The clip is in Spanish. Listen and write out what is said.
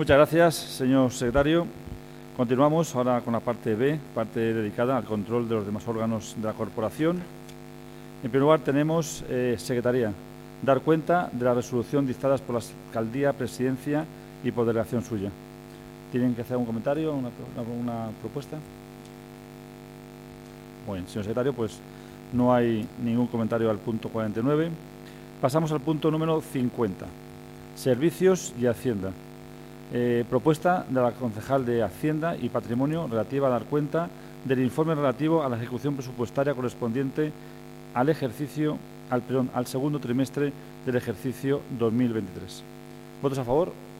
Muchas gracias, señor secretario. Continuamos ahora con la parte B, parte dedicada al control de los demás órganos de la corporación. En primer lugar tenemos Secretaría. Dar cuenta de la resolución dictadas por la Alcaldía, Presidencia y por delegación suya. ¿Tienen que hacer un comentario, una propuesta? Bueno, señor secretario, pues no hay ningún comentario al punto 49. Pasamos al punto número 50. Servicios y Hacienda. Propuesta de la concejal de Hacienda y Patrimonio relativa a dar cuenta del informe relativo a la ejecución presupuestaria correspondiente al segundo trimestre del ejercicio 2023. ¿Votos a favor?